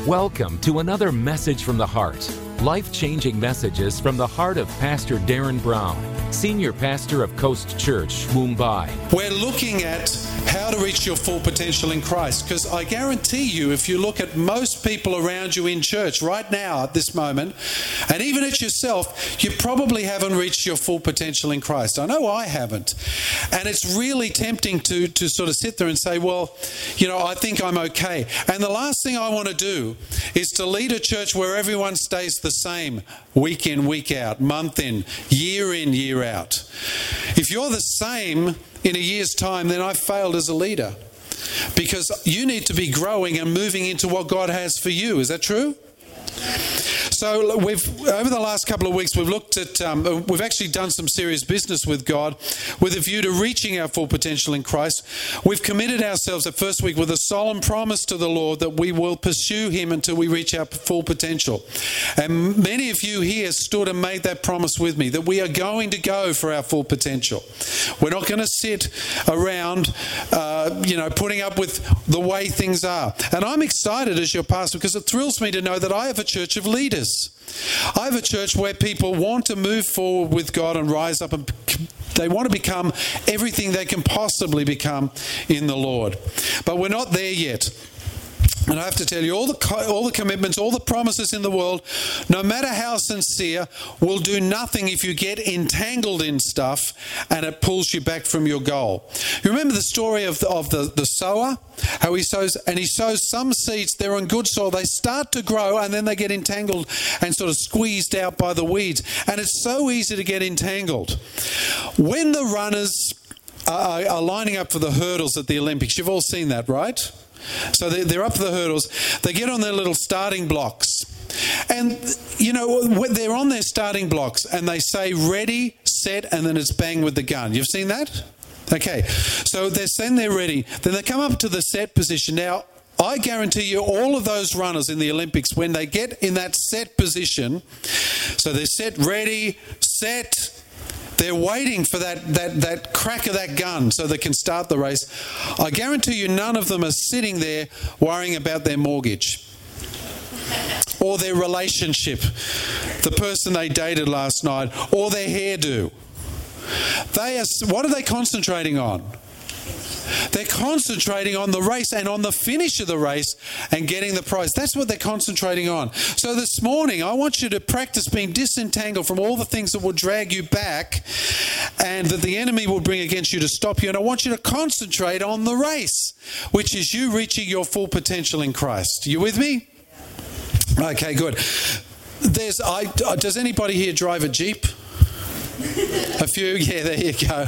Welcome to another Message from the Heart. Life-changing messages from the heart of Pastor Darren Brown, Senior Pastor of Coast Church, Mumbai. We're looking at how to reach your full potential in Christ, because I guarantee you, if you look at most people around you in church right now at this moment, and even at yourself, you probably haven't reached your full potential in Christ. I know I haven't. And it's really tempting to sort of sit there and say, well, you know, I think I'm okay. And the last thing I want to do is to lead a church where everyone stays the same week in, week out, month in, year out. If you're the same in a year's time, then I've failed as a leader, because you need to be growing and moving into what God has for you. Is that true? So over the last couple of weeks, we've looked at, we've actually done some serious business with God with a view to reaching our full potential in Christ. We've committed ourselves the first week with a solemn promise to the Lord that we will pursue Him until we reach our full potential. And many of you here stood and made that promise with me, that we are going to go for our full potential. We're not going to sit around, putting up with the way things are. And I'm excited as your pastor, because it thrills me to know that I have a church of leaders. I have a church where people want to move forward with God and rise up, and they want to become everything they can possibly become in the Lord. But we're not there yet. And I have to tell you, all the commitments, all the promises in the world, no matter how sincere, will do nothing if you get entangled in stuff and it pulls you back from your goal. You remember the story of the sower? How he sows some seeds, they're in good soil, they start to grow, and then they get entangled and sort of squeezed out by the weeds. And it's so easy to get entangled. When the runners are lining up for the hurdles at the Olympics, you've all seen that, right? So they're up for the hurdles. They get on their little starting blocks. And, you know, when they're on their starting blocks and they say ready, set, and then it's bang with the gun. You've seen that? Okay. So they're ready. Then they come up to the set position. Now, I guarantee you all of those runners in the Olympics, when they get in that set position, so they're set, ready, set, they're waiting for that crack of that gun so they can start the race. I guarantee you none of them are sitting there worrying about their mortgage or their relationship, the person they dated last night, or their hairdo. What are they concentrating on? They're concentrating on the race and on the finish of the race and getting the prize. That's what they're concentrating on. So this morning, I want you to practice being disentangled from all the things that will drag you back and that the enemy will bring against you to stop you. And I want you to concentrate on the race, which is you reaching your full potential in Christ. You with me? Okay, good. Does anybody here drive a Jeep? A few? Yeah, there you go.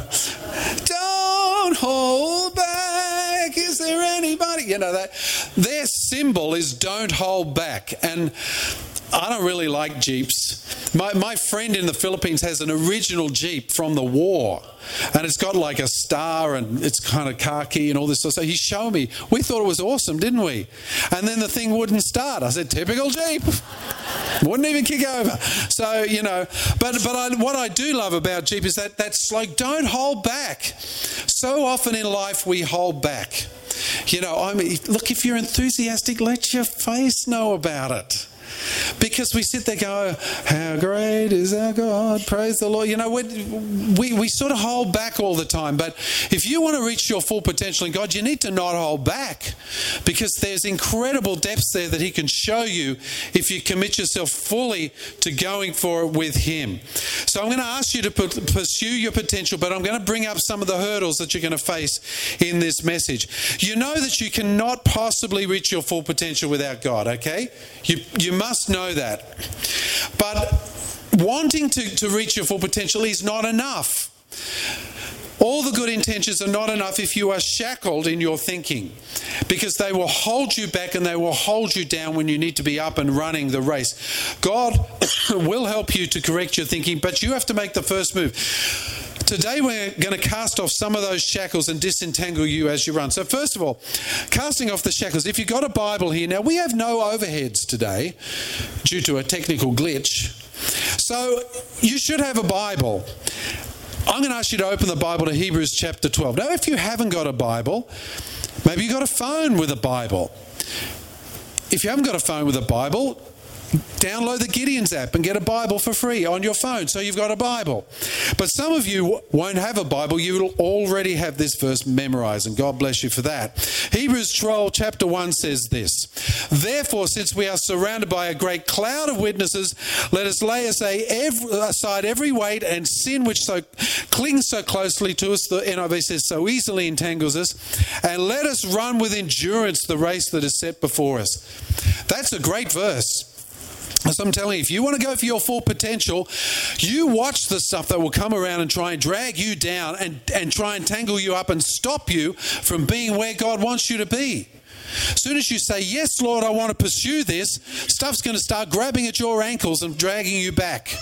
Don't hold back. Is there anybody? You know that. Their symbol is don't hold back. And I don't really like Jeeps. My friend in the Philippines has an original Jeep from the war. And it's got like a star and it's kind of khaki and all this stuff. So he showed me. We thought it was awesome, didn't we? And then the thing wouldn't start. I said, typical Jeep. Wouldn't even kick over. So, you know, but what I do love about Jeep is that's like, don't hold back. So often in life we hold back. You know, look, if you're enthusiastic, let your face know about it. Because we sit there go, how great is our God, praise the Lord. You know, we sort of hold back all the time. But if you want to reach your full potential in God, you need to not hold back, because there's incredible depths there that He can show you if you commit yourself fully to going for it with Him. So I'm going to ask you to pursue your potential, but I'm going to bring up some of the hurdles that you're going to face in this message. You know that you cannot possibly reach your full potential without God, okay? You must know that. But wanting to reach your full potential is not enough. All the good intentions are not enough if you are shackled in your thinking, because they will hold you back and they will hold you down when you need to be up and running the race. God will help you to correct your thinking, but you have to make the first move. Today we're going to cast off some of those shackles and disentangle you as you run. So first of all, casting off the shackles. If you've got a Bible here, now we have no overheads today due to a technical glitch. So you should have a Bible. I'm going to ask you to open the Bible to Hebrews chapter 12. Now, if you haven't got a Bible, maybe you've got a phone with a Bible. if you haven't got a phone with a Bible, download the Gideon's app and get a Bible for free on your phone, so you've got a Bible. But some of you won't have a Bible. You will already have this verse memorized, and God bless you for that. Hebrews 12 chapter 1 says this: "Therefore, since we are surrounded by a great cloud of witnesses, let us lay aside every weight and sin which clings so closely to us," the NIV says, "so easily entangles us, and let us run with endurance the race that is set before us." That's a great verse. As I'm telling you, if you want to go for your full potential, you watch the stuff that will come around and try and drag you down and try and tangle you up and stop you from being where God wants you to be. As soon as you say, "Yes, Lord, I want to pursue this," stuff's going to start grabbing at your ankles and dragging you back.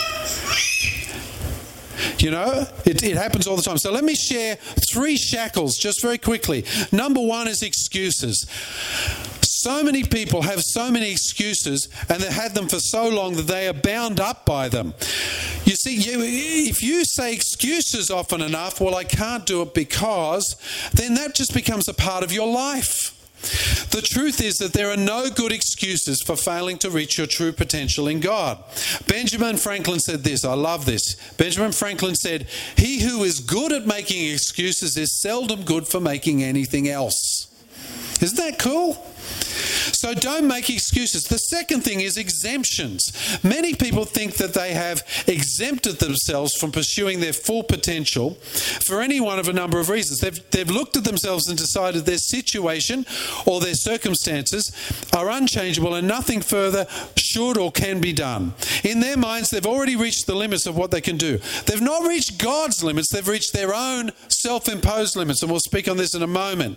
You know, it happens all the time. So let me share 3 shackles just very quickly. Number 1 is excuses. So many people have so many excuses, and they've had them for so long that they are bound up by them. You see, if you say excuses often enough, "Well, I can't do it because," then that just becomes a part of your life. The truth is that there are no good excuses for failing to reach your true potential in God. Benjamin Franklin said this. I love this. Benjamin Franklin said, "He who is good at making excuses is seldom good for making anything else." Isn't that cool? So don't make excuses. The second thing is exemptions. Many people think that they have exempted themselves from pursuing their full potential for any one of a number of reasons. They've looked at themselves and decided their situation or their circumstances are unchangeable and nothing further should or can be done. In their minds, they've already reached the limits of what they can do. They've not reached God's limits. They've reached their own self-imposed limits, and we'll speak on this in a moment.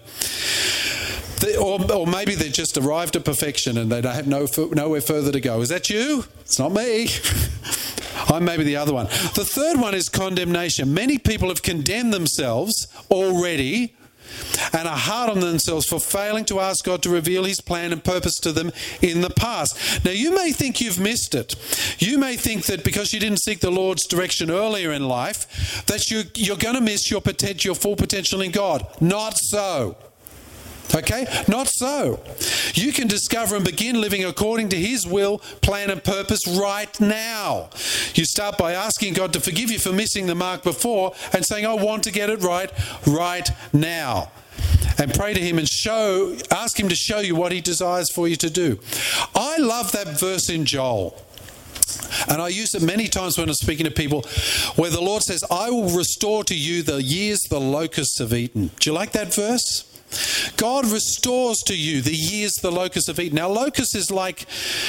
Or maybe they've just arrived at perfection and they don't have nowhere further to go. Is that you? It's not me. I'm maybe the other one. The third one is condemnation. Many people have condemned themselves already and are hard on themselves for failing to ask God to reveal His plan and purpose to them in the past. Now, you may think you've missed it. You may think that because you didn't seek the Lord's direction earlier in life, that you're going to miss your full potential in God. Not so. Okay? Not so. You can discover and begin living according to His will, plan and purpose right now. You start by asking God to forgive you for missing the mark before and saying, "I want to get it right now." And pray to Him and ask Him to show you what He desires for you to do. I love that verse in Joel. And I use it many times when I'm speaking to people where the Lord says, "I will restore to you the years the locusts have eaten." Do you like that verse? God restores to you the years the locusts have eaten. Now, locusts is like,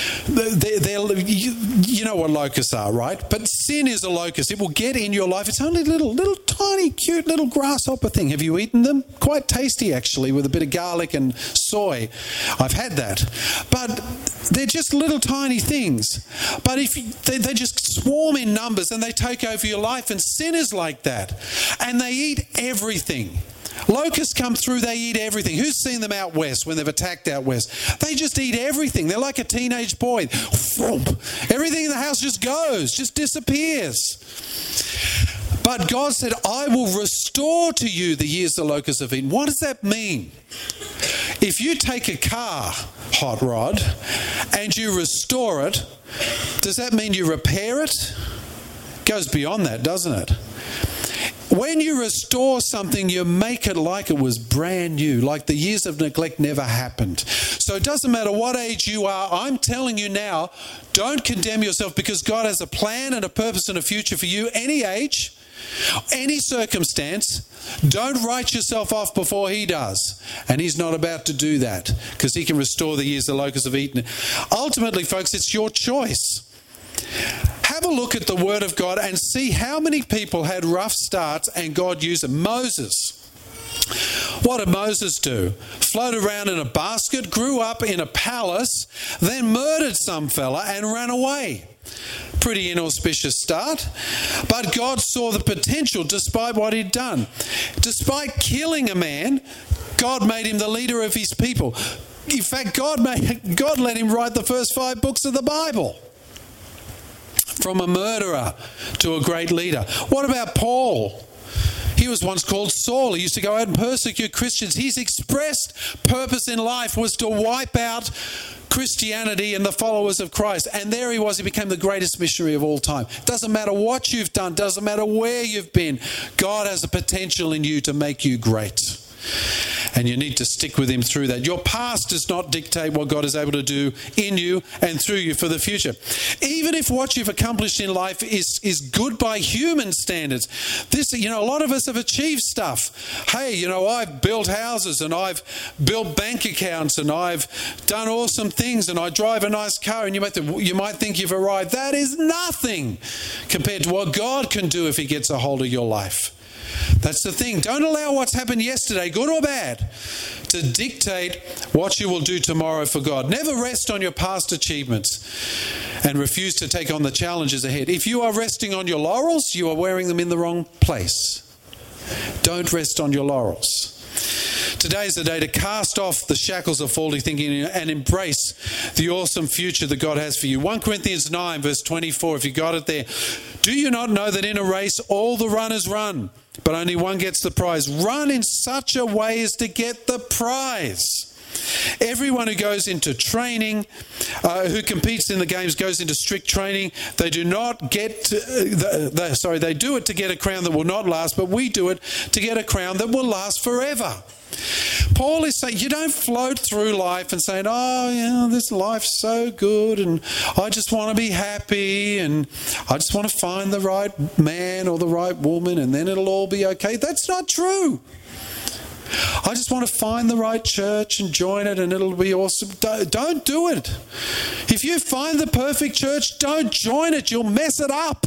you know what locusts are, right? But sin is a locust. It will get in your life. It's only a little tiny, cute little grasshopper thing. Have you eaten them? Quite tasty, actually, with a bit of garlic and soy. I've had that. But they're just little tiny things. But if they just swarm in numbers and they take over your life, and sin is like that. And they eat everything. Locusts come through, they eat everything. Who's seen them out west when they've attacked out west? They just eat everything. They're like a teenage boy. Everything in the house just goes, just disappears. But God said, "I will restore to you the years the locusts have eaten." What does that mean? If you take a car, hot rod, and you restore it, does that mean you repair it? It goes beyond that, doesn't it? When you restore something, you make it like it was brand new, like the years of neglect never happened. So it doesn't matter what age you are. I'm telling you now, don't condemn yourself, because God has a plan and a purpose and a future for you, any age, any circumstance. Don't write yourself off before He does. And He's not about to do that, because He can restore the years the locusts have eaten. Ultimately, folks, it's your choice. Have a look at the Word of God and see how many people had rough starts and God used them. Moses. What did Moses do? Floated around in a basket, grew up in a palace, then murdered some fella and ran away. Pretty inauspicious start. But God saw the potential despite what he'd done. Despite killing a man, God made him the leader of His people. In fact, God let him write the first 5 books of the Bible. From a murderer to a great leader. What about Paul? He was once called Saul. He used to go out and persecute Christians. His expressed purpose in life was to wipe out Christianity and the followers of Christ. And there he was. He became the greatest missionary of all time. Doesn't matter what you've done. Doesn't matter where you've been. God has a potential in you to make you great. And you need to stick with him through that. Your past does not dictate what God is able to do in you and through you for the future. Even if what you've accomplished in life is good by human standards. A lot of us have achieved stuff. Hey, I've built houses and I've built bank accounts and I've done awesome things and I drive a nice car, and you might think you've arrived. That is nothing compared to what God can do if he gets a hold of your life. That's the thing. Don't allow what's happened yesterday, good or bad, to dictate what you will do tomorrow for God. Never rest on your past achievements and refuse to take on the challenges ahead. If you are resting on your laurels, you are wearing them in the wrong place. Don't rest on your laurels. Today is the day to cast off the shackles of faulty thinking and embrace the awesome future that God has for you. 1 Corinthians 9 verse 24, if you got it there. Do you not know that in a race all the runners run, but only one gets the prize? Run in such a way as to get the prize. Everyone who goes into training, who competes in the games, goes into strict training. They do not get they do it to get a crown that will not last, but we do it to get a crown that will last forever. Paul is saying you don't float through life and saying, this life's so good and I just want to be happy and I just want to find the right man or the right woman and then it'll all be okay. That's not true. I just want to find the right church and join it and it'll be awesome. Don't do it. If you find the perfect church, don't join it. You'll mess it up.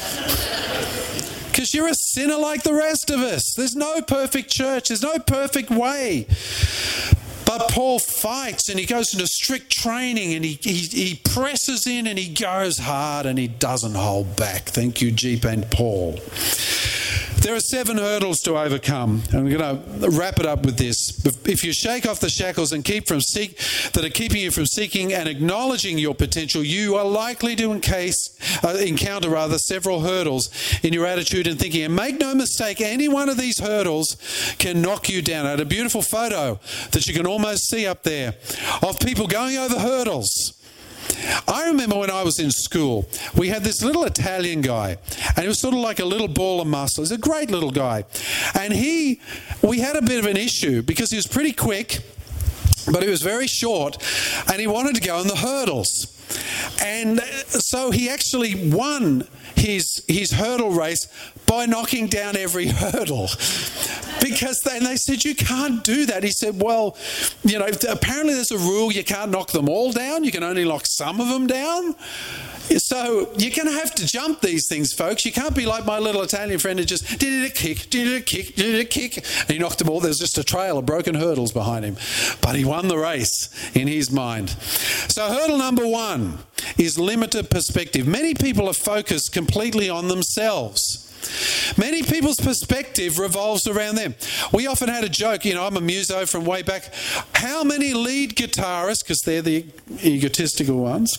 Because you're a sinner like the rest of us. There's no perfect church. There's no perfect way. But Paul fights and he goes into strict training and he presses in and he goes hard and he doesn't hold back. Thank you, Jeep and Paul. There are 7 hurdles to overcome. I'm going to wrap it up with this. If you shake off the shackles and that are keeping you from seeking and acknowledging your potential, you are likely to encounter several hurdles in your attitude and thinking. And make no mistake, any one of these hurdles can knock you down. I had a beautiful photo that you can almost see up there of people going over hurdles. I remember when I was in school, we had this little Italian guy, and he was sort of like a little ball of muscle. He's a great little guy. And we had a bit of an issue because he was pretty quick, but he was very short, and he wanted to go on the hurdles. And so he actually won his hurdle race by knocking down every hurdle. Because they said, you can't do that. He said, well, apparently there's a rule, you can't knock them all down. You can only knock some of them down. So you're going to have to jump these things, folks. You can't be like my little Italian friend who just did a kick, and he knocked them all. There's just a trail of broken hurdles behind him. But he won the race in his mind. So hurdle number 1 is limited perspective. Many people are focused completely on themselves. Many people's perspective revolves around them. We often had a joke, I'm a muso from way back. How many lead guitarists, because they're the egotistical ones,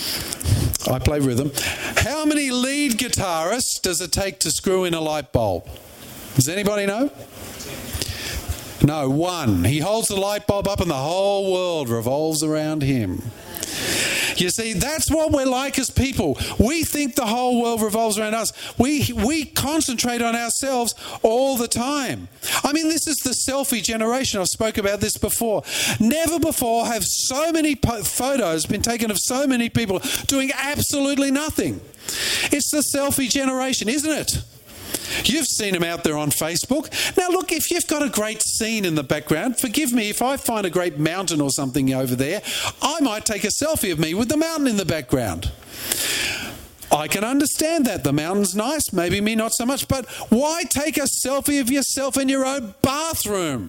I play rhythm. How many lead guitarists does it take to screw in a light bulb? Does anybody know? No, 1. He holds the light bulb up and the whole world revolves around him. You see, that's what we're like as people. We think the whole world revolves around us. We concentrate on ourselves all the time. I mean, this is the selfie generation. I've spoke about this before. Never before have so many photos been taken of so many people doing absolutely nothing. It's the selfie generation, isn't it? You've seen them out there on Facebook. Now look, if you've got a great scene in the background, forgive me if I find a great mountain or something over there, I might take a selfie of me with the mountain in the background. I can understand that. The mountain's nice, maybe me not so much, but why take a selfie of yourself in your own bathroom?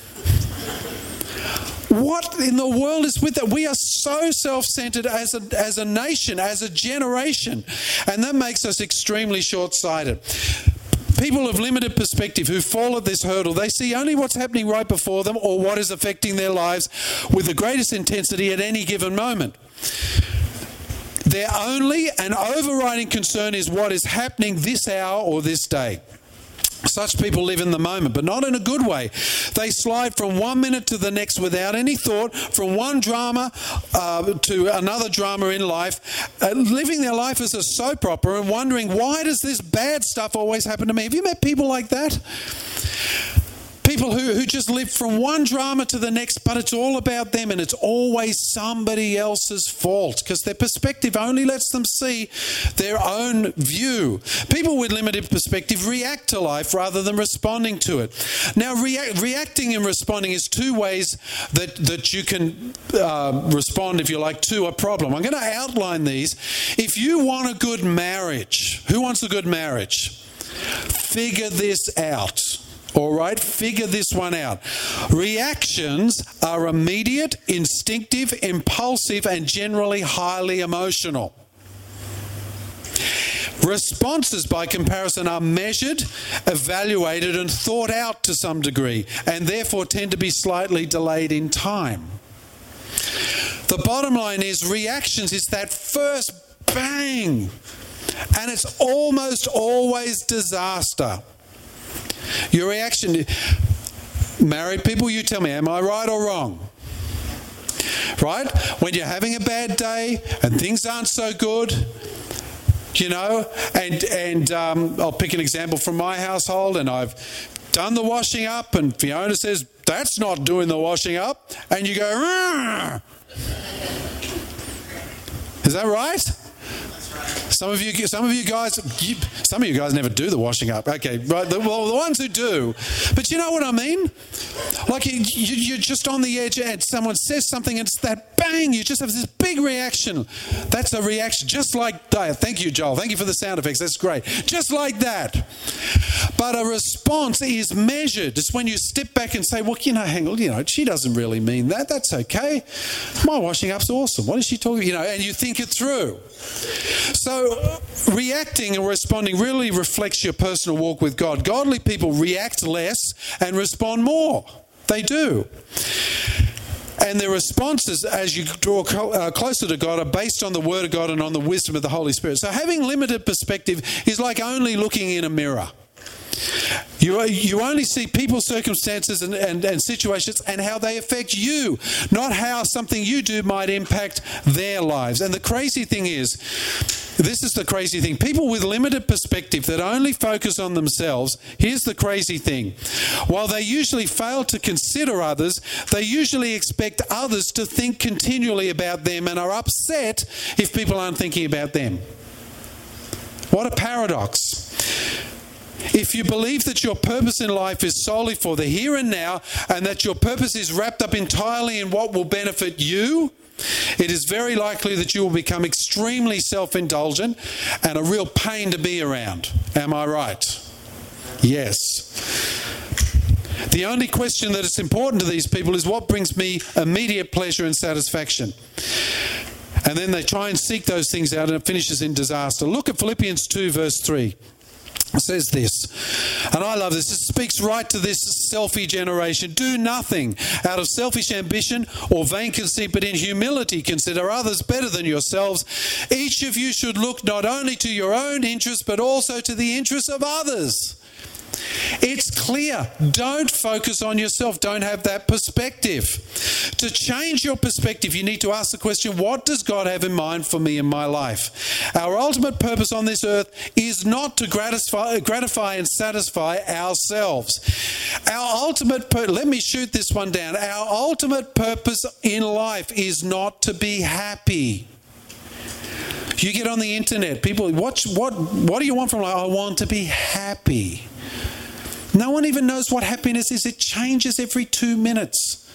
What in the world is with that? We are so self-centered as a nation, as a generation, and that makes us extremely short-sighted. People of limited perspective who fall at this hurdle, they see only what's happening right before them or what is affecting their lives with the greatest intensity at any given moment. Their only and overriding concern is what is happening this hour or this day. Such people live in the moment, but not in a good way. They slide from one minute to the next without any thought, from one drama to another drama in life, living their life as a soap opera and wondering, why does this bad stuff always happen to me? Have you met people like that? People who just live from one drama to the next, but it's all about them and it's always somebody else's fault because their perspective only lets them see their own view. People with limited perspective react to life rather than responding to it. Now, reacting and responding is two ways that you can respond, if you like, to a problem. I'm going to outline these. If you want a good marriage, who wants a good marriage? Figure this out. All right, figure this one out. Reactions are immediate, instinctive, impulsive, and generally highly emotional. Responses, by comparison, are measured, evaluated, and thought out to some degree, and therefore tend to be slightly delayed in time. The bottom line is reactions is that first bang, and it's almost always disaster. Your reaction, married people, you tell me, am I right or wrong? Right? When you're having a bad day and things aren't so good, you know, and I'll pick an example from my household, and I've done the washing up, and Fiona says, that's not doing the washing up, and you go, "Rrr." Is that right? Some of you guys never do the washing up. Okay, right. Well, the ones who do. But you know what I mean? Like you're just on the edge and someone says something and it's that bang, you just have this big reaction. That's a reaction just like that. Thank you, Joel. Thank you for the sound effects. That's great. Just like that. But a response is measured. It's when you step back and say, well, hang on, she doesn't really mean that. That's okay. My washing up's awesome. What is she talking about? And you think it through. So reacting and responding really reflects your personal walk with God. Godly people react less and respond more. They do. And their responses as you draw closer to God are based on the Word of God and on the wisdom of the Holy Spirit. So having limited perspective is like only looking in a mirror. You only see people's circumstances and situations and how they affect you, not how something you do might impact their lives. And the crazy thing is, this is the crazy thing. People with limited perspective that only focus on themselves, here's the crazy thing. While they usually fail to consider others, they usually expect others to think continually about them and are upset if people aren't thinking about them. What a paradox. If you believe that your purpose in life is solely for the here and now and that your purpose is wrapped up entirely in what will benefit you, it is very likely that you will become extremely self-indulgent and a real pain to be around. Am I right? Yes. The only question that is important to these people is what brings me immediate pleasure and satisfaction. And then they try and seek those things out and it finishes in disaster. Look at Philippians 2 verse 3. It says this, and I love this. It speaks right to this selfie generation. Do nothing out of selfish ambition or vain conceit, but in humility consider others better than yourselves. Each of you should look not only to your own interests, but also to the interests of others. It's clear. Don't focus on yourself. Don't have that perspective. To change your perspective, you need to ask the question, what does God have in mind for me in my life? Our ultimate purpose on this earth is not to gratify and satisfy ourselves. Let me shoot this one down. Our ultimate purpose in life is not to be happy. You get on the internet, people, what do you want from life? I want to be happy. No one even knows what happiness is. It changes every 2 minutes.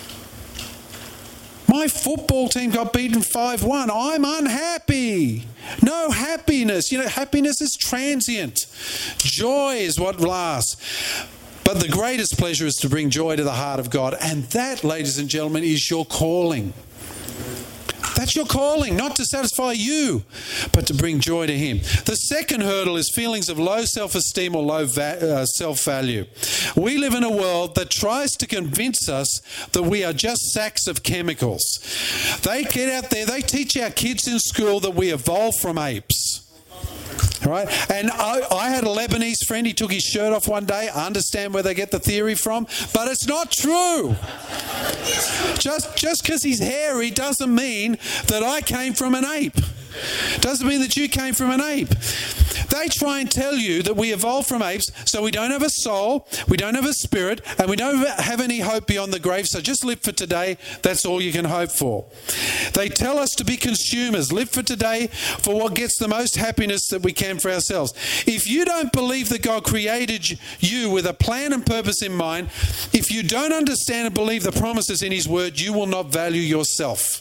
My football team got beaten 5-1. I'm unhappy. No happiness. Happiness is transient. Joy is what lasts. But the greatest pleasure is to bring joy to the heart of God. And that, ladies and gentlemen, is your calling. That's your calling, not to satisfy you, but to bring joy to Him. The second hurdle is feelings of low self-esteem or low self-value. We live in a world that tries to convince us that we are just sacks of chemicals. They get out there, they teach our kids in school that we evolved from apes. All right? And I had a Lebanese friend. He took his shirt off one day. I understand where they get the theory from, but it's not true. Just because he's hairy doesn't mean that I came from an ape. Doesn't mean that you came from an ape. They try and tell you that we evolved from apes, so we don't have a soul, we don't have a spirit, and we don't have any hope beyond the grave, so just live for today. That's all you can hope for. They tell us to be consumers, live for today for what gets the most happiness that we can for ourselves. If you don't believe that God created you with a plan and purpose in mind, if you don't understand and believe the promises in His Word, you will not value yourself.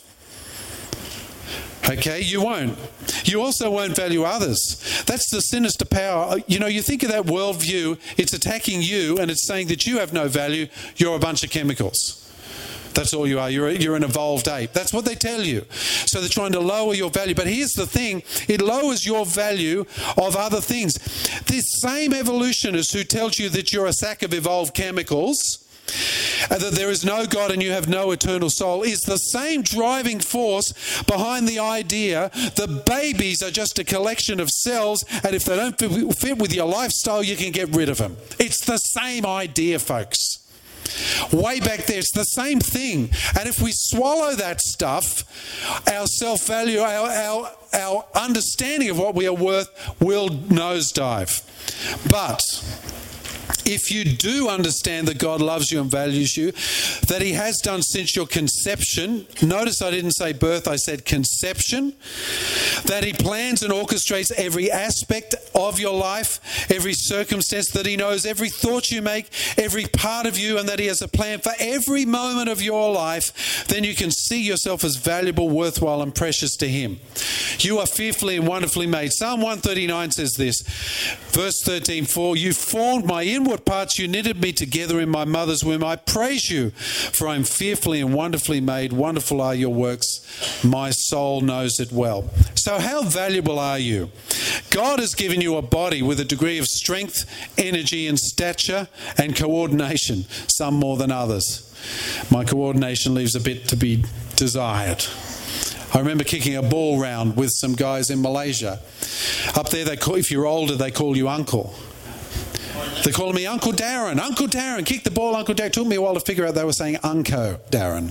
Okay, you won't. You also won't value others. That's the sinister power. You know, you think of that worldview, it's attacking you and it's saying that you have no value, you're a bunch of chemicals. That's all you are. You're an evolved ape. That's what they tell you. So they're trying to lower your value. But here's the thing. It lowers your value of other things. This same evolutionist who tells you that you're a sack of evolved chemicals, and that there is no God and you have no eternal soul, is the same driving force behind the idea that babies are just a collection of cells, and if they don't fit with your lifestyle, you can get rid of them. It's the same idea, folks. Way back there, it's the same thing. And if we swallow that stuff, our self-value, our understanding of what we are worth will nosedive. But if you do understand that God loves you and values you, that He has done since your conception, notice I didn't say birth, I said conception, that He plans and orchestrates every aspect of your life, every circumstance, that He knows every thought you make, every part of you, and that He has a plan for every moment of your life, then you can see yourself as valuable, worthwhile, and precious to Him. You are fearfully and wonderfully made. Psalm 139 says this, verse 13, "For you formed my inward parts, you knitted me together in my mother's womb. I praise you, for I am fearfully and wonderfully made. Wonderful are your works. My soul knows it well." So how valuable are you? God has given you a body with a degree of strength, energy, and stature and coordination, some more than others. My coordination leaves a bit to be desired. I remember kicking a ball round with some guys in Malaysia. Up there, if you're older, they call you uncle. They called me Uncle Darren. Uncle Darren, kick the ball, Uncle Darren. It took me a while to figure out they were saying Unco Darren.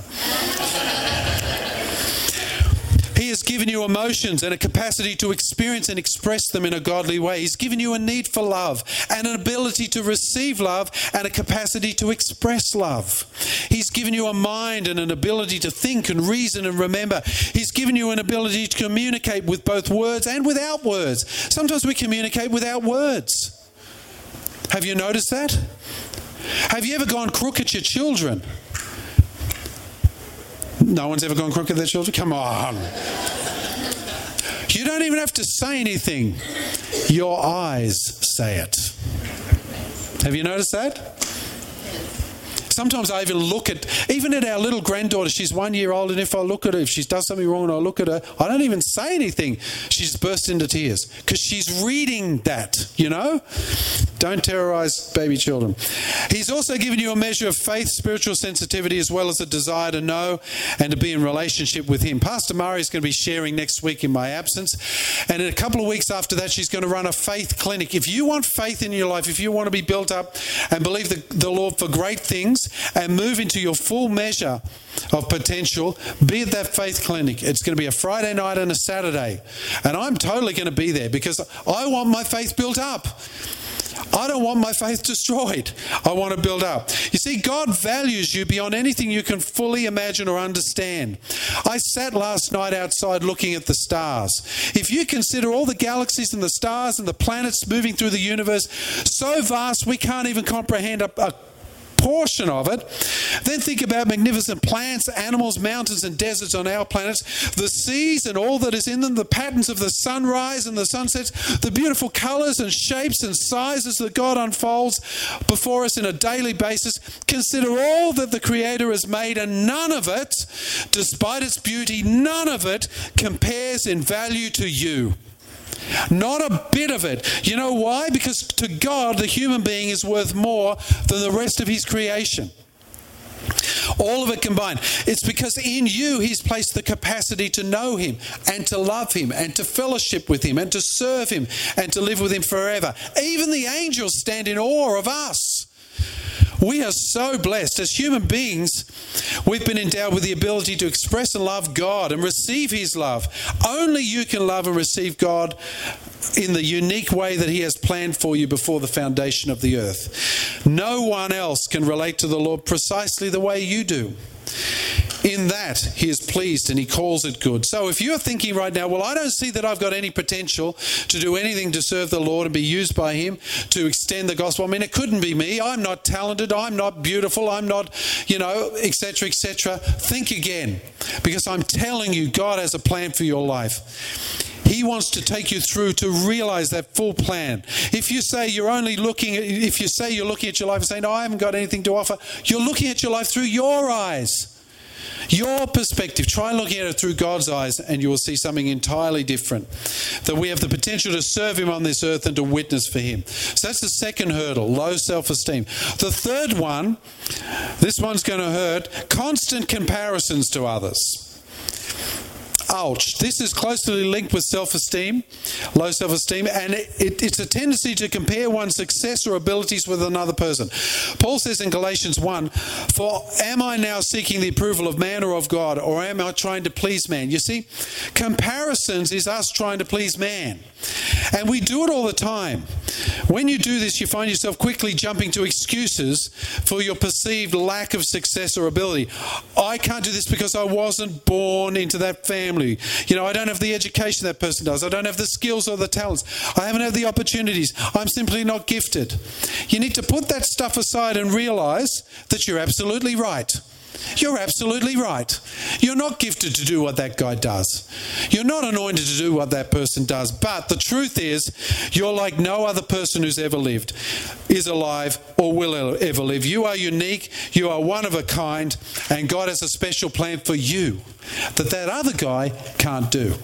He has given you emotions and a capacity to experience and express them in a godly way. He's given you a need for love and an ability to receive love and a capacity to express love. He's given you a mind and an ability to think and reason and remember. He's given you an ability to communicate with both words and without words. Sometimes we communicate without words. Have you noticed that? Have you ever gone crook at your children? No one's ever gone crook at their children? Come on. You don't even have to say anything. Your eyes say it. Have you noticed that? Sometimes I even at our little granddaughter, she's 1 year old, and if I look at her, if she does something wrong and I look at her, I don't even say anything. She's burst into tears because she's reading that, you know? Don't terrorize baby children. He's also given you a measure of faith, spiritual sensitivity, as well as a desire to know and to be in relationship with Him. Pastor Murray is going to be sharing next week in my absence. And in a couple of weeks after that, she's going to run a faith clinic. If you want faith in your life, if you want to be built up and believe the Lord for great things and move into your full measure of potential, be at that faith clinic. It's going to be a Friday night and a Saturday. And I'm totally going to be there because I want my faith built up. I don't want my faith destroyed. I want to build up. You see, God values you beyond anything you can fully imagine or understand. I sat last night outside looking at the stars. If you consider all the galaxies and the stars and the planets moving through the universe, so vast we can't even comprehend a portion of it. Then think about magnificent plants, animals, mountains and deserts on our planets, the seas and all that is in them, the patterns of the sunrise and the sunsets, the beautiful colours and shapes and sizes that God unfolds before us on a daily basis. Consider all that the Creator has made, and none of it, despite its beauty, none of it compares in value to you. Not a bit of it. You know why? Because to God, the human being is worth more than the rest of His creation. All of it combined. It's because in you He's placed the capacity to know Him and to love Him and to fellowship with Him and to serve Him and to live with Him forever. Even the angels stand in awe of us. We are so blessed. As human beings, we've been endowed with the ability to express and love God and receive His love. Only you can love and receive God in the unique way that He has planned for you before the foundation of the earth. No one else can relate to the Lord precisely the way you do. In that, He is pleased and He calls it good. So if you're thinking right now, well, I don't see that I've got any potential to do anything to serve the Lord and be used by Him to extend the gospel. I mean, it couldn't be me. I'm not talented. I'm not beautiful. I'm not, etc., etc. Think again, because I'm telling you, God has a plan for your life. He wants to take you through to realize that full plan. If you say you're looking at your life and saying, no, I haven't got anything to offer, you're looking at your life through your eyes. Your perspective. Try looking at it through God's eyes and you will see something entirely different. That we have the potential to serve Him on this earth and to witness for Him. So that's the second hurdle, low self-esteem. The third one, this one's going to hurt, constant comparisons to others. Ouch. This is closely linked with self-esteem, low self-esteem, and it's a tendency to compare one's success or abilities with another person. Paul says in Galatians 1, "For am I now seeking the approval of man or of God, or am I trying to please man?" You see, comparisons is us trying to please man. And we do it all the time. When you do this, you find yourself quickly jumping to excuses for your perceived lack of success or ability. I can't do this because I wasn't born into that family. I don't have the education that person does. I don't have the skills or the talents. I haven't had the opportunities. I'm simply not gifted. You need to put that stuff aside and realize that you're absolutely right. You're absolutely right. You're not gifted to do what that guy does. You're not anointed to do what that person does. But the truth is, you're like no other person who's ever lived, is alive, or will ever live. You are unique. You are one of a kind. And God has a special plan for you that other guy can't do.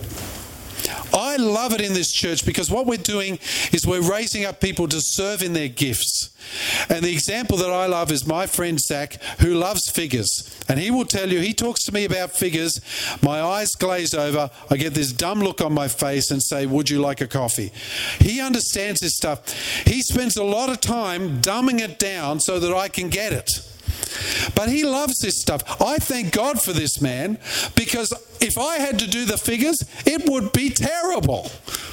I love it in this church because what we're doing is we're raising up people to serve in their gifts. And the example that I love is my friend Zach, who loves figures. And he will tell you, he talks to me about figures, my eyes glaze over, I get this dumb look on my face and say, would you like a coffee? He understands this stuff. He spends a lot of time dumbing it down so that I can get it. But he loves this stuff. I thank God for this man, because if I had to do the figures, it would be terrible.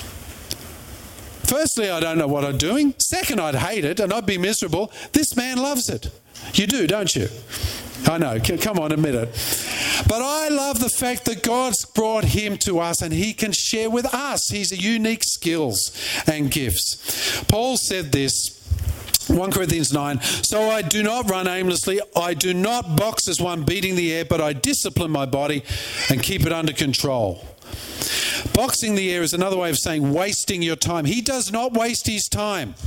Firstly, I don't know what I'm doing. Second, I'd hate it and I'd be miserable. This man loves it. You do, don't you? I know. Come on, admit it. But I love the fact that God's brought him to us and he can share with us his unique skills and gifts. Paul said this, 1 Corinthians 9, "So I do not run aimlessly. I do not box as one beating the air, but I discipline my body and keep it under control." Boxing the air is another way of saying wasting your time. He does not waste his time.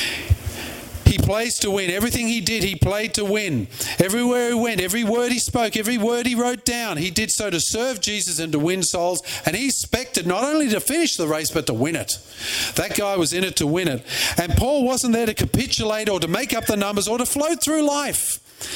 He plays to win. Everything he did, he played to win. Everywhere he went, every word he spoke, every word he wrote down, he did so to serve Jesus and to win souls. And he expected not only to finish the race, but to win it. That guy was in it to win it. And Paul wasn't there to capitulate or to make up the numbers or to float through life.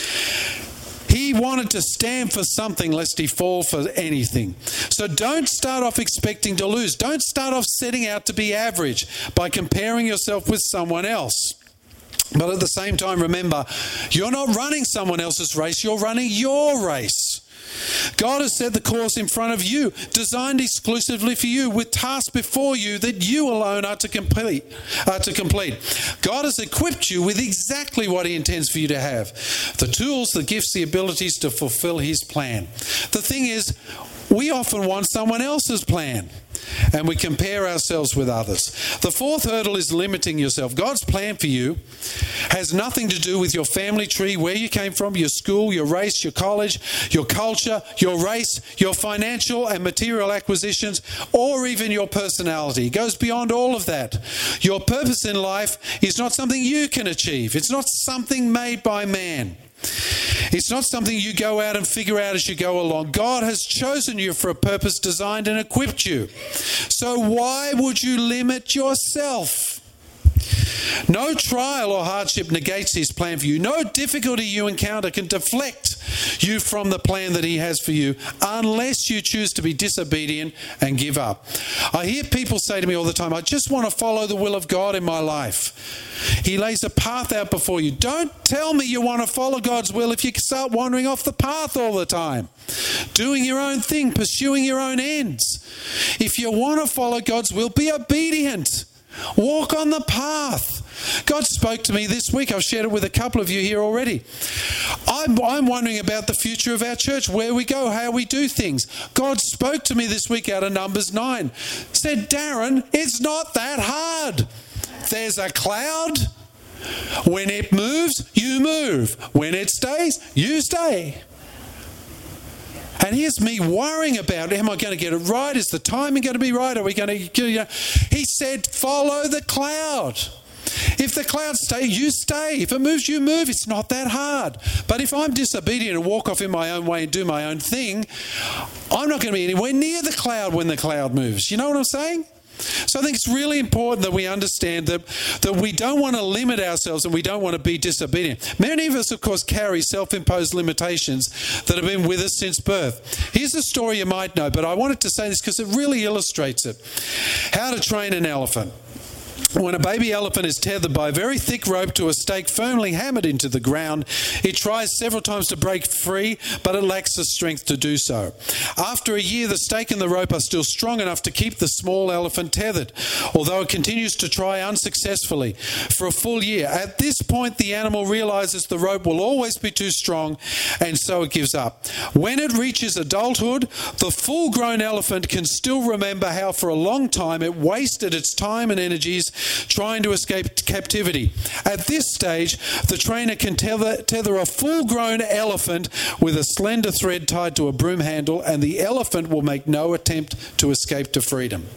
He wanted to stand for something lest he fall for anything. So don't start off expecting to lose. Don't start off setting out to be average by comparing yourself with someone else. But at the same time, remember, you're not running someone else's race, you're running your race. God has set the course in front of you, designed exclusively for you, with tasks before you that you alone are to complete. God has equipped you with exactly what he intends for you to have. The tools, the gifts, the abilities to fulfill his plan. The thing is, we often want someone else's plan, and we compare ourselves with others. The fourth hurdle is limiting yourself. God's plan for you has nothing to do with your family tree, where you came from, your school, your race, your college, your culture, your race, your financial and material acquisitions, or even your personality. It goes beyond all of that. Your purpose in life is not something you can achieve. It's not something made by man. It's not something you go out and figure out as you go along. God has chosen you for a purpose, designed and equipped you. So why would you limit yourself? No trial or hardship negates his plan for you. No difficulty you encounter can deflect you from the plan that he has for you unless you choose to be disobedient and give up. I hear people say to me all the time, I just want to follow the will of God in my life. He lays a path out before you. Don't tell me you want to follow God's will if you start wandering off the path all the time, doing your own thing, pursuing your own ends. If you want to follow God's will, be obedient. Walk on the path. God spoke to me this week. I've shared it with a couple of you here already. I'm wondering about the future of our church, where we go, how we do things. God spoke to me this week out of Numbers 9. Said, Darren, it's not that hard. There's a cloud. When it moves, you move. When it stays, you stay. And here's me worrying about, am I going to get it right? Is the timing going to be right? Are we going to... He said, follow the cloud. If the clouds stay, you stay. If it moves, you move. It's not that hard. But if I'm disobedient and walk off in my own way and do my own thing, I'm not going to be anywhere near the cloud when the cloud moves. You know what I'm saying? So I think it's really important that we understand that we don't want to limit ourselves and we don't want to be disobedient. Many of us, of course, carry self-imposed limitations that have been with us since birth. Here's a story you might know, but I wanted to say this because it really illustrates it. How to train an elephant. When a baby elephant is tethered by a very thick rope to a stake firmly hammered into the ground, it tries several times to break free, but it lacks the strength to do so. After a year, the stake and the rope are still strong enough to keep the small elephant tethered, although it continues to try unsuccessfully for a full year. At this point, the animal realizes the rope will always be too strong, and so it gives up. When it reaches adulthood, the full-grown elephant can still remember how for a long time it wasted its time and energies trying to escape captivity. At this stage, the trainer can tether a full-grown elephant with a slender thread tied to a broom handle, and the elephant will make no attempt to escape to freedom.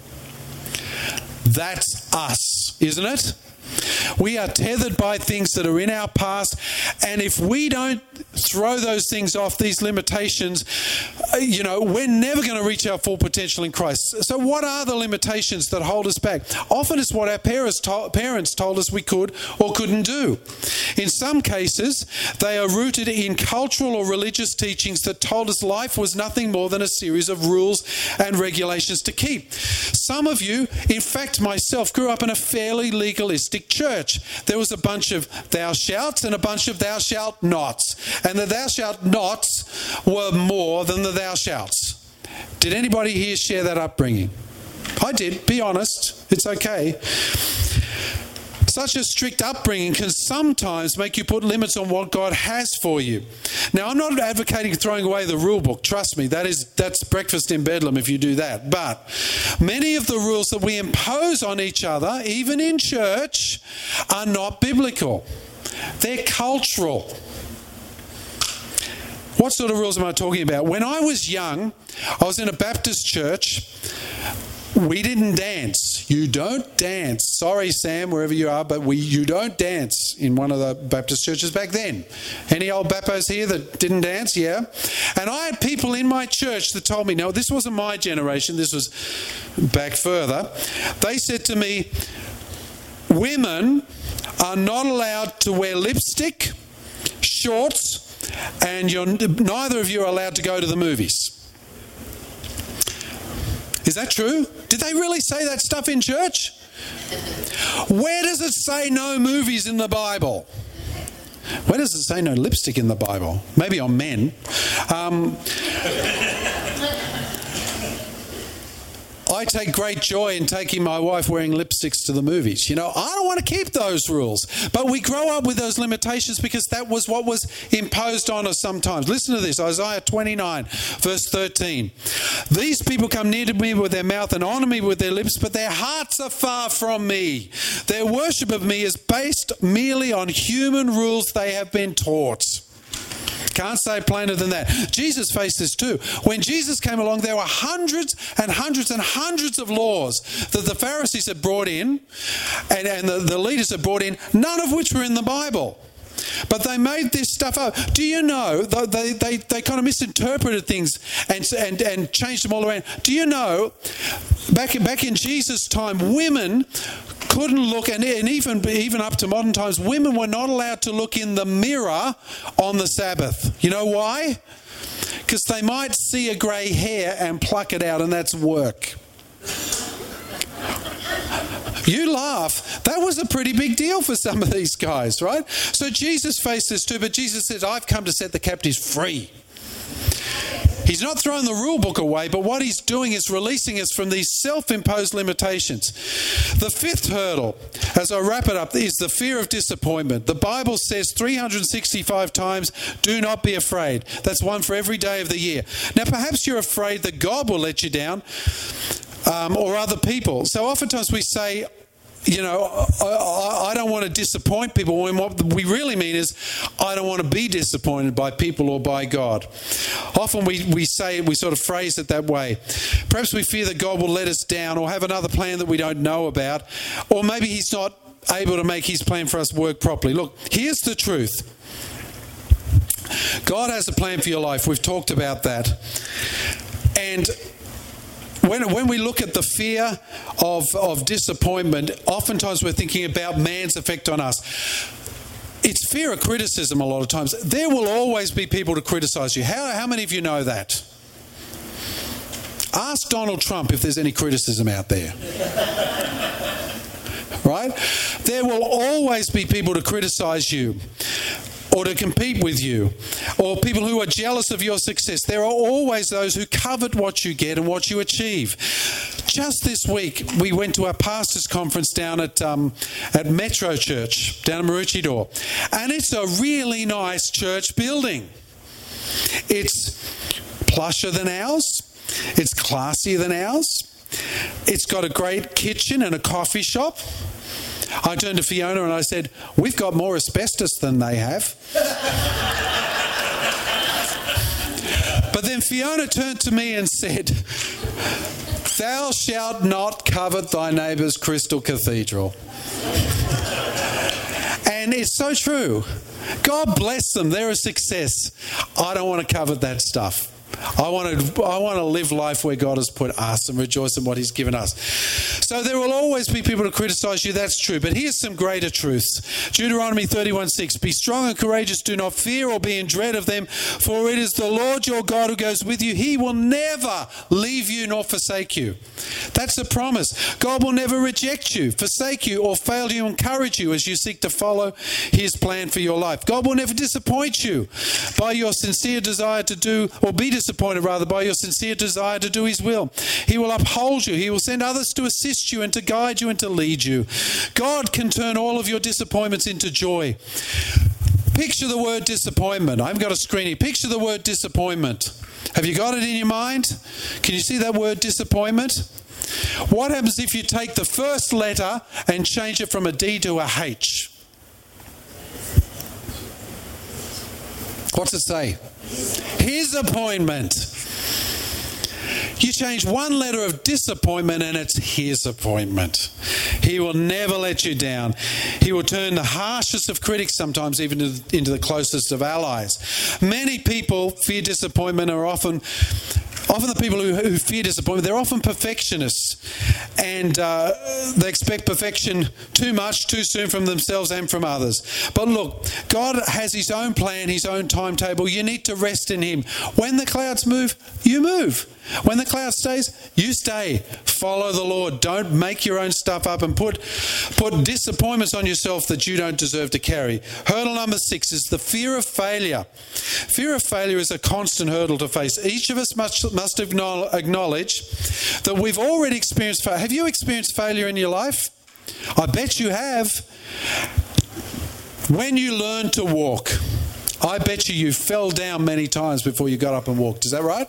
That's us, isn't it? We are tethered by things that are in our past, and if we don't throw those things off, these limitations, we're never going to reach our full potential in Christ. So what are the limitations that hold us back? Often it's what our parents told us we could or couldn't do. In some cases, they are rooted in cultural or religious teachings that told us life was nothing more than a series of rules and regulations to keep. Some of you, in fact myself, grew up in a fairly legalistic church. There was a bunch of thou shalt and a bunch of thou shalt nots. And the thou shalt nots were more than the thou shalts. Did anybody here share that upbringing? I did. Be honest. It's okay. Such a strict upbringing can sometimes make you put limits on what God has for you. Now, I'm not advocating throwing away the rule book. Trust me, that's breakfast in Bedlam if you do that. But many of the rules that we impose on each other, even in church, are not biblical. They're cultural. What sort of rules am I talking about? When I was young, I was in a Baptist church. We didn't dance. You don't dance. Sorry, Sam, wherever you are, but you don't dance in one of the Baptist churches back then. Any old Bappos here that didn't dance? Yeah. And I had people in my church that told me, no, this wasn't my generation. This was back further. They said to me, women are not allowed to wear lipstick, shorts, and neither of you are allowed to go to the movies. Is that true? Did they really say that stuff in church? Where does it say no movies in the Bible? Where does it say no lipstick in the Bible? Maybe on men. I take great joy in taking my wife wearing lipsticks to the movies. I don't want to keep those rules. But we grow up with those limitations because that was what was imposed on us sometimes. Listen to this, Isaiah 29, verse 13. These people come near to me with their mouth and honor me with their lips, but their hearts are far from me. Their worship of me is based merely on human rules they have been taught. Can't say plainer than that. Jesus faced this too. When Jesus came along, there were hundreds and hundreds and hundreds of laws that the Pharisees had brought in and the leaders had brought in, none of which were in the Bible. But they made this stuff up. Do you know, they kind of misinterpreted things and changed them all around. Do you know, back in Jesus' time, women couldn't look, and even up to modern times, women were not allowed to look in the mirror on the Sabbath. You know why? Because they might see a grey hair and pluck it out, and that's work. You laugh. That was a pretty big deal for some of these guys, right? So Jesus faced this too, but Jesus says, I've come to set the captives free. He's not throwing the rule book away, but what he's doing is releasing us from these self-imposed limitations. The fifth hurdle, as I wrap it up, is the fear of disappointment. The Bible says 365 times, do not be afraid. That's one for every day of the year. Now, perhaps you're afraid that God will let you down, or other people. So oftentimes we say, you know, I don't want to disappoint people, when what we really mean is I don't want to be disappointed by people or by God. Often we sort of phrase it that way. Perhaps we fear that God will let us down or have another plan that we don't know about, or maybe he's not able to make his plan for us work properly. Look, here's the truth. God has a plan for your life. We've talked about that. And when we look at the fear of disappointment, oftentimes we're thinking about man's effect on us. It's fear of criticism a lot of times. There will always be people to criticize you. How many of you know that? Ask Donald Trump if there's any criticism out there. Right? There will always be people to criticize you, or to compete with you, or people who are jealous of your success. There are always those who covet what you get and what you achieve. Just this week, we went to our pastors' conference down at Metro Church, down in Maroochydore. And it's a really nice church building. It's plusher than ours. It's classier than ours. It's got a great kitchen and a coffee shop. I turned to Fiona and I said, we've got more asbestos than they have. But then Fiona turned to me and said, thou shalt not covet thy neighbour's crystal cathedral. And it's so true. God bless them. They're a success. I don't want to covet that stuff. I want to live life where God has put us and rejoice in what he's given us. So there will always be people to criticize you, that's true. But here's some greater truths. Deuteronomy 31:6, be strong and courageous, do not fear or be in dread of them, for it is the Lord your God who goes with you. He will never leave you nor forsake you. That's a promise. God will never reject you, forsake you, or fail to encourage you as you seek to follow his plan for your life. God will never disappoint you by your sincere desire to do, or be disappointed rather, by your sincere desire to do his will. He will uphold you. He will send others to assist you and to guide you and to lead you. God can turn all of your disappointments into joy. Picture the word disappointment. I've got a screen here. Picture the word disappointment. Have you got it in your mind? Can you see that word disappointment? What happens if you take the first letter and change it from a D to a H? What's it say? His appointment. You change one letter of disappointment and it's his appointment. He will never let you down. He will turn the harshest of critics, sometimes even into the closest of allies. Many people fear disappointment are often the people who fear disappointment, they're often perfectionists, and they expect perfection too much, too soon from themselves and from others. But look, God has his own plan, his own timetable. You need to rest in him. When the clouds move, you move. When the cloud stays, you stay. Follow the Lord. Don't make your own stuff up and put disappointments on yourself that you don't deserve to carry. Hurdle number 6 is the fear of failure. Fear of failure is a constant hurdle to face. Each of us must acknowledge that we've already experienced failure. Have you experienced failure in your life? I bet you have. When you learn to walk, I bet you fell down many times before you got up and walked. Is that right?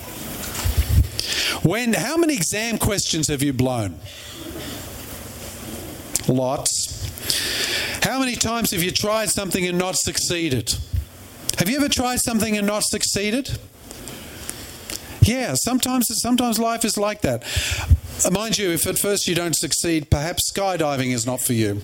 How many exam questions have you blown? Lots. How many times have you tried something and not succeeded? Have you ever tried something and not succeeded? Yeah, sometimes life is like that. Mind you, if at first you don't succeed, perhaps skydiving is not for you.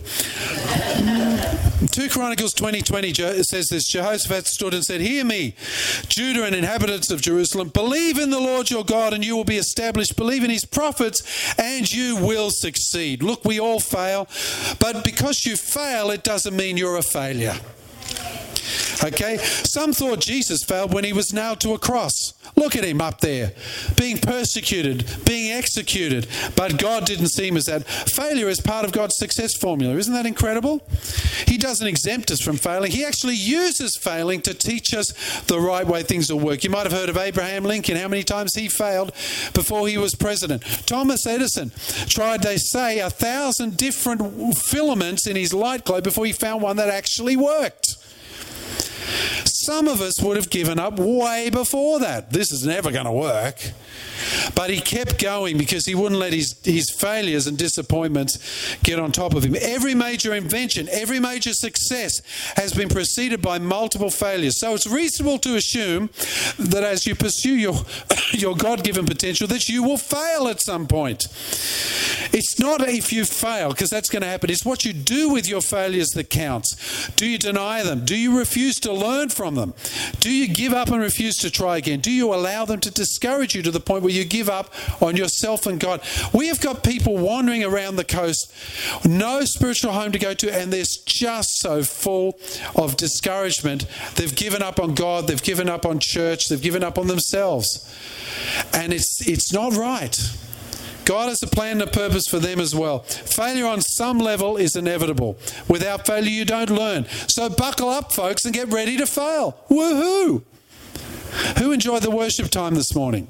2 Chronicles 20:20 says this, Jehoshaphat stood and said, "Hear me, Judah and inhabitants of Jerusalem. Believe in the Lord your God and you will be established. Believe in his prophets and you will succeed." Look, we all fail, but because you fail, it doesn't mean you're a failure. Okay? Some thought Jesus failed when he was nailed to a cross. Look at him up there, being persecuted, being executed. But God didn't see him as that. Failure is part of God's success formula. Isn't that incredible? He doesn't exempt us from failing. He actually uses failing to teach us the right way things will work. You might have heard of Abraham Lincoln, how many times he failed before he was president. Thomas Edison tried, they say, 1,000 different filaments in his light globe before he found one that actually worked. Some of us would have given up way before that. This is never going to work. But he kept going because he wouldn't let his failures and disappointments get on top of him. Every major invention, every major success has been preceded by multiple failures. So it's reasonable to assume that as you pursue your God-given potential, that you will fail at some point. It's not if you fail, because that's going to happen. It's what you do with your failures that counts. Do you deny them? Do you refuse to learn from them? Do you give up and refuse to try again? Do you allow them to discourage you to the point where you give up on yourself and God? We have got people wandering around the coast, no spiritual home to go to, and they're just so full of discouragement. They've given up on God, they've given up on church, they've given up on themselves. And it's not right. God has a plan and a purpose for them as well. Failure on some level is inevitable. Without failure, you don't learn. So buckle up, folks, and get ready to fail. Woohoo! Who enjoyed the worship time this morning?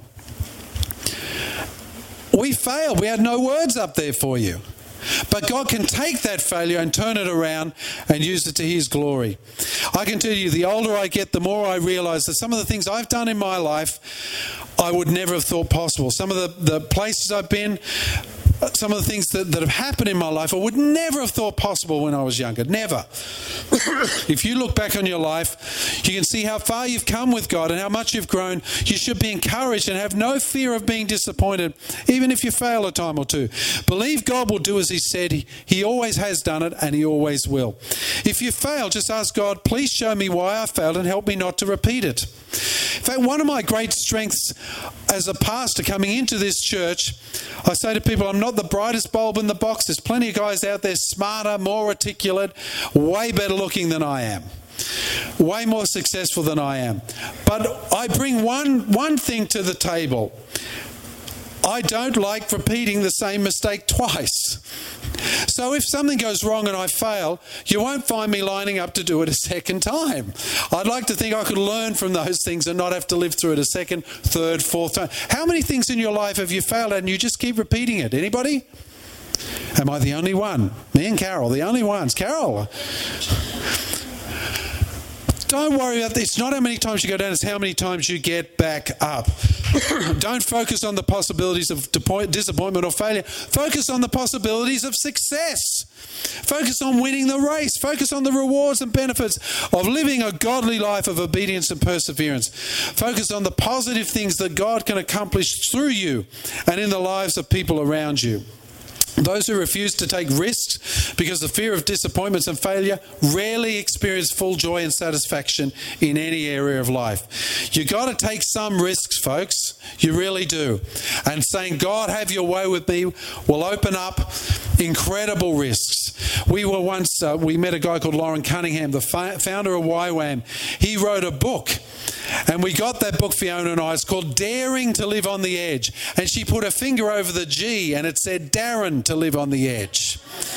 We failed. We had no words up there for you. But God can take that failure and turn it around and use it to his glory. I can tell you, the older I get, the more I realize that some of the things I've done in my life, I would never have thought possible. Some of the places I've been, some of the things that have happened in my life, I would never have thought possible when I was younger. Never. If you look back on your life, you can see how far you've come with God and how much you've grown. You should be encouraged and have no fear of being disappointed, even if you fail a time or two. Believe God will do as he said. He always has done it and he always will. If you fail, just ask God, please show me why I failed and help me not to repeat it. In fact, one of my great strengths as a pastor coming into this church, I say to people, I'm not the brightest bulb in the box. There's plenty of guys out there smarter, more articulate, way better looking than I am. Way more successful than I am. But I bring one thing to the table. I don't like repeating the same mistake twice. So if something goes wrong and I fail, you won't find me lining up to do it a second time. I'd like to think I could learn from those things and not have to live through it a second, third, fourth time. How many things in your life have you failed at and you just keep repeating it? Anybody? Am I the only one? Me and Carol, the only ones. Carol. Don't worry about this. It's not how many times you go down, it's how many times you get back up. Don't focus on the possibilities of disappointment or failure. Focus on the possibilities of success. Focus on winning the race. Focus on the rewards and benefits of living a godly life of obedience and perseverance. Focus on the positive things that God can accomplish through you and in the lives of people around you. Those who refuse to take risks because of fear of disappointments and failure rarely experience full joy and satisfaction in any area of life. You've got to take some risks, folks. You really do. And saying, God, have your way with me, will open up incredible risks. We met a guy called Lauren Cunningham, the founder of YWAM. He wrote a book. And we got that book, Fiona and I. It's called Daring to Live on the Edge. And she put her finger over the G and it said Darren to live on the edge.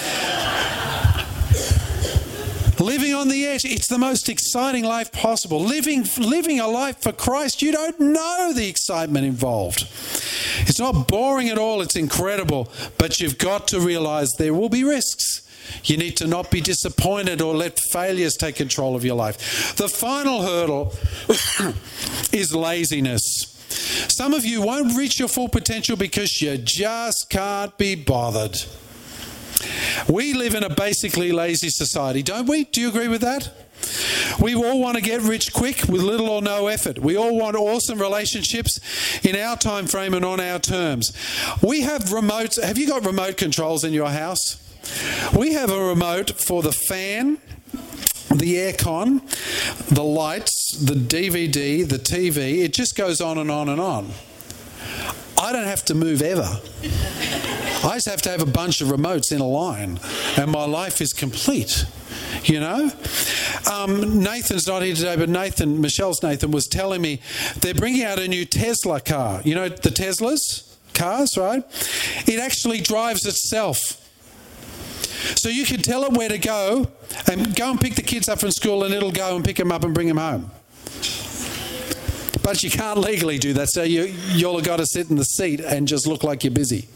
Living on the edge, it's the most exciting life possible. Living a life for Christ, you don't know the excitement involved. It's not boring at all, it's incredible. But you've got to realize there will be risks. You need to not be disappointed or let failures take control of your life. The final hurdle is laziness. Some of you won't reach your full potential because you just can't be bothered. We live in a basically lazy society, don't we? Do you agree with that? We all want to get rich quick with little or no effort. We all want awesome relationships in our time frame and on our terms. We have remotes. Have you got remote controls in your house? We have a remote for the fan, the aircon, the lights, the DVD, the TV. It just goes on and on and on. I don't have to move ever. I just have to have a bunch of remotes in a line and my life is complete. You know? Nathan's not here today, but Michelle's Nathan was telling me they're bringing out a new Tesla car. You know the Teslas? Cars, right? It actually drives itself. So you can tell it where to go and go and pick the kids up from school and it'll go and pick them up and bring them home. But you can't legally do that, so you'll have got to sit in the seat and just look like you're busy.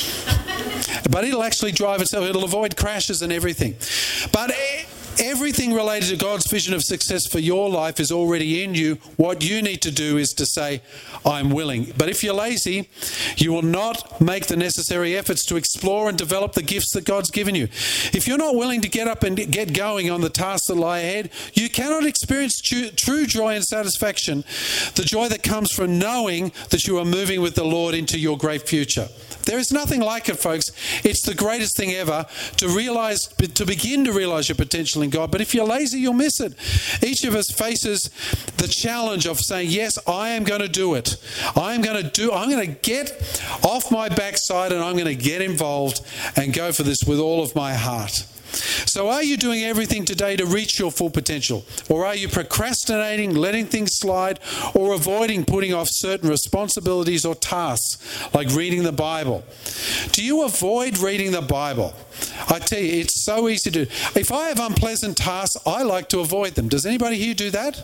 But it'll actually drive itself. It'll avoid crashes and everything. But everything related to God's vision of success for your life is already in you. What you need to do is to say, I'm willing. But if you're lazy, you will not make the necessary efforts to explore and develop the gifts that God's given you. If you're not willing to get up and get going on the tasks that lie ahead, you cannot experience true joy and satisfaction, the joy that comes from knowing that you are moving with the Lord into your great future. There is nothing like it, folks. It's the greatest thing ever to begin to realize your potential in God. But if you're lazy, you'll miss it. Each of us faces the challenge of saying, yes, I am going to do it. I'm going to get off my backside and I'm going to get involved and go for this with all of my heart. So are you doing everything today to reach your full potential? Or are you procrastinating, letting things slide, or avoiding putting off certain responsibilities or tasks like reading the Bible? Do you avoid reading the Bible? I tell you, it's so easy to do. If I have unpleasant tasks, I like to avoid them. Does anybody here do that?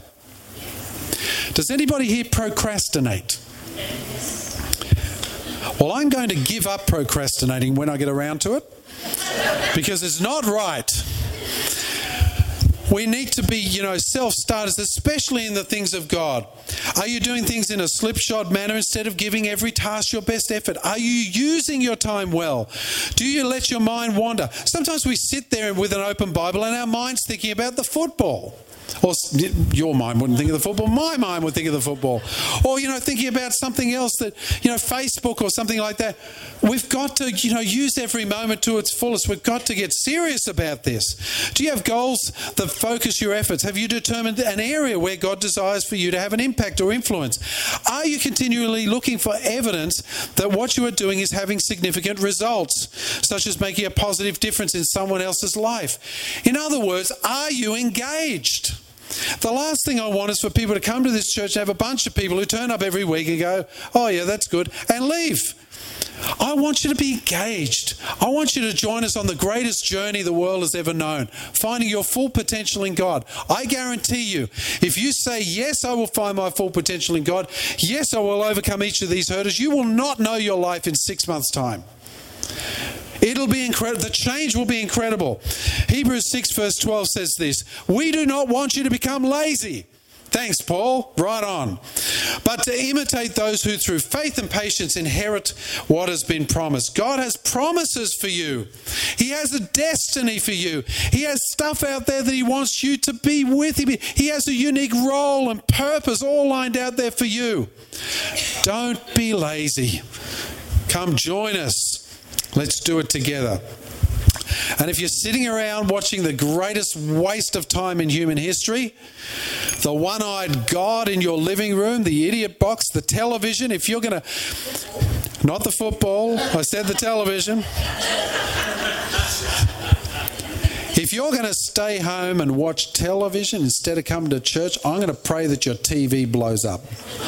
Does anybody here procrastinate? Well, I'm going to give up procrastinating when I get around to it. Because it's not right. We need to be, self-starters, especially in the things of God. Are you doing things in a slipshod manner instead of giving every task your best effort? Are you using your time well? Do you let your mind wander? Sometimes we sit there with an open Bible and our mind's thinking about the football. Or your mind wouldn't think of the football, my mind would think of the football. Or, thinking about something else that, Facebook or something like that. We've got to, use every moment to its fullest. We've got to get serious about this. Do you have goals that focus your efforts? Have you determined an area where God desires for you to have an impact or influence? Are you continually looking for evidence that what you are doing is having significant results, such as making a positive difference in someone else's life? In other words, are you engaged? The last thing I want is for people to come to this church and have a bunch of people who turn up every week and go, oh yeah, that's good, and leave. I want you to be engaged. I want you to join us on the greatest journey the world has ever known, finding your full potential in God. I guarantee you, if you say, yes, I will find my full potential in God, yes, I will overcome each of these hurdles, you will not know your life in 6 months' time. It'll be incredible. The change will be incredible. Hebrews 6 verse 12 says this, we do not want you to become lazy. Thanks, Paul. Right on. But to imitate those who through faith and patience inherit what has been promised. God has promises for you. He has a destiny for you. He has stuff out there that he wants you to be with him. He has a unique role and purpose all lined out there for you. Don't be lazy. Come join us. Let's do it together. And if you're sitting around watching the greatest waste of time in human history, the one-eyed God in your living room, the idiot box, the television, if you're going to... Not the football, I said the television. If you're going to stay home and watch television instead of coming to church, I'm going to pray that your TV blows up.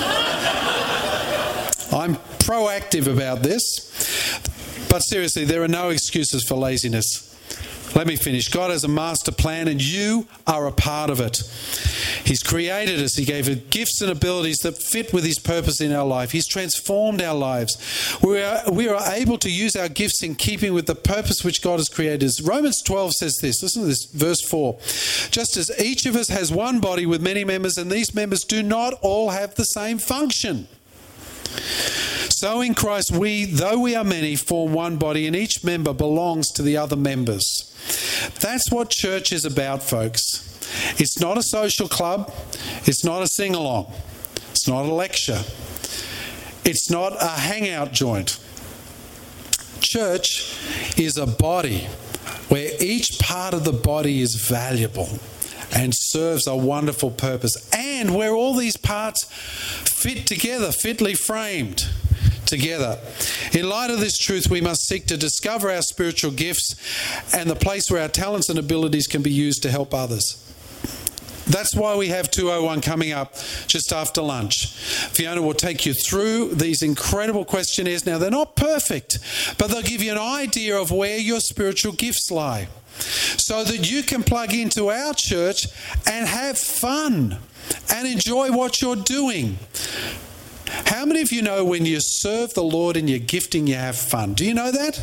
I'm proactive about this. But seriously, there are no excuses for laziness. Let me finish. God has a master plan and you are a part of it. He's created us. He gave us gifts and abilities that fit with his purpose in our life. He's transformed our lives. We are able to use our gifts in keeping with the purpose which God has created us. Romans 12 says this. Listen to this, verse 4. Just as each of us has one body with many members, and these members do not all have the same function. So in Christ, though we are many, form one body, and each member belongs to the other members. That's what church is about, folks. It's not a social club. It's not a sing-along. It's not a lecture. It's not a hangout joint. Church is a body where each part of the body is valuable and serves a wonderful purpose, and where all these parts fit together, fitly framed together. In light of this truth, we must seek to discover our spiritual gifts and the place where our talents and abilities can be used to help others. That's why we have 201 coming up just after lunch. Fiona will take you through these incredible questionnaires. Now, they're not perfect, but they'll give you an idea of where your spiritual gifts lie, so that you can plug into our church and have fun and enjoy what you're doing. How many of you know when you serve the Lord in your gifting, you have fun? Do you know that?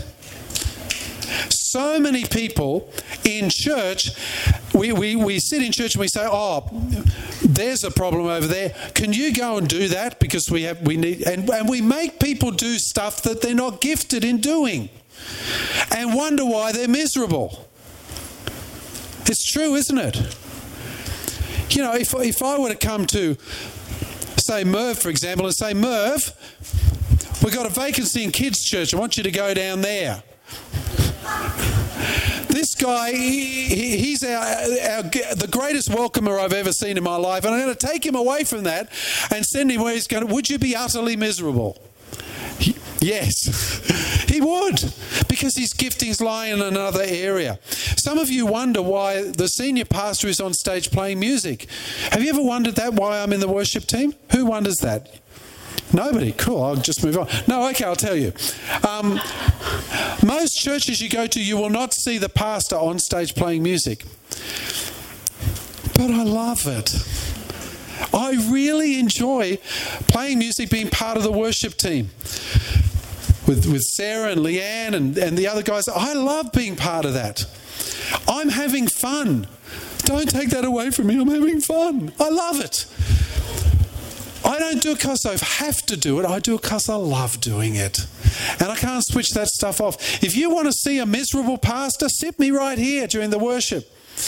So many people in church, we sit in church and we say, oh, there's a problem over there. Can you go and do that? Because we need, and we make people do stuff that they're not gifted in doing and wonder why they're miserable. It's true, isn't it? You know, if I were to come to, say, Merv, for example, and say, Merv, we've got a vacancy in kids' church. I want you to go down there. This guy, he's the greatest welcomer I've ever seen in my life, and I'm going to take him away from that and send him where he's going. Would you be utterly miserable? Yes, he would, because his giftings lie in another area. Some of you wonder why the senior pastor is on stage playing music. Have you ever wondered that, why I'm in the worship team? Who wonders that? Nobody? Cool, I'll just move on. No, okay, I'll tell you. Most churches you go to, you will not see the pastor on stage playing music. But I love it. I really enjoy playing music, being part of the worship team. With Sarah and Leanne and the other guys. I love being part of that. I'm having fun. Don't take that away from me. I'm having fun. I love it. I don't do it because I have to do it. I do it because I love doing it. And I can't switch that stuff off. If you want to see a miserable pastor, sit me right here during the worship.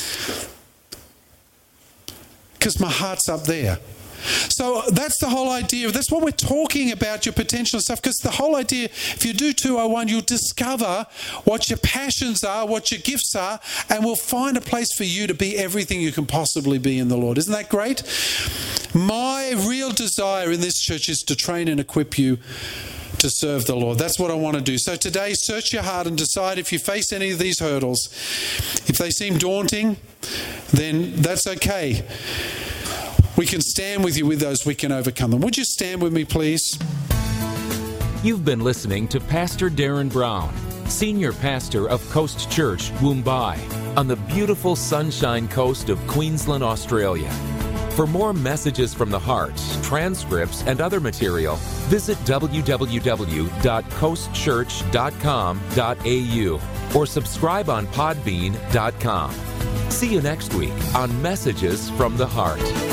Because my heart's up there. So that's the whole idea. That's what we're talking about, your potential and stuff. Because the whole idea, if you do 201, you'll discover what your passions are, what your gifts are, and we'll find a place for you to be everything you can possibly be in the Lord. Isn't that great? My real desire in this church is to train and equip you to serve the Lord. That's what I want to do. So today, search your heart and decide if you face any of these hurdles. If they seem daunting, then that's okay. We can stand with you with those. We can overcome them. Would you stand with me, please? You've been listening to Pastor Darren Brown, Senior Pastor of Coast Church, Woombye, on the beautiful Sunshine Coast of Queensland, Australia. For more messages from the heart, transcripts, and other material, visit www.coastchurch.com.au or subscribe on podbean.com. See you next week on Messages from the Heart.